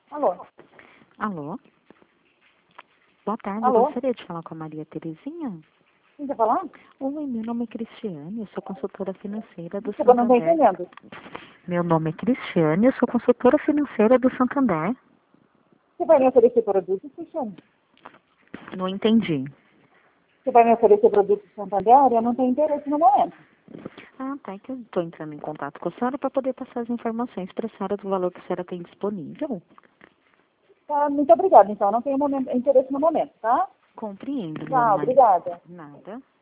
Alô? Alô? Boa tarde, Alô? eu gostaria de falar com a Maria Terezinha. Quem tá falando? Oi, meu nome é Cristiane, eu sou consultora financeira do Desculpa, não tô Santander. entendendo. Meu nome é Cristiane, eu sou consultora financeira do Santander. Você vai me oferecer produtos, Cristiane? Não entendi. Você vai me oferecer produtos Santander? Eu não tenho interesse no momento. Ah, tá, é que eu estou entrando em contato com a senhora para poder passar as informações para a senhora do valor que a senhora tem disponível. Tá, muito obrigada, então. Não tenho interesse no momento, tá? Compreendo, dona Tchau, Maria. obrigada. Nada.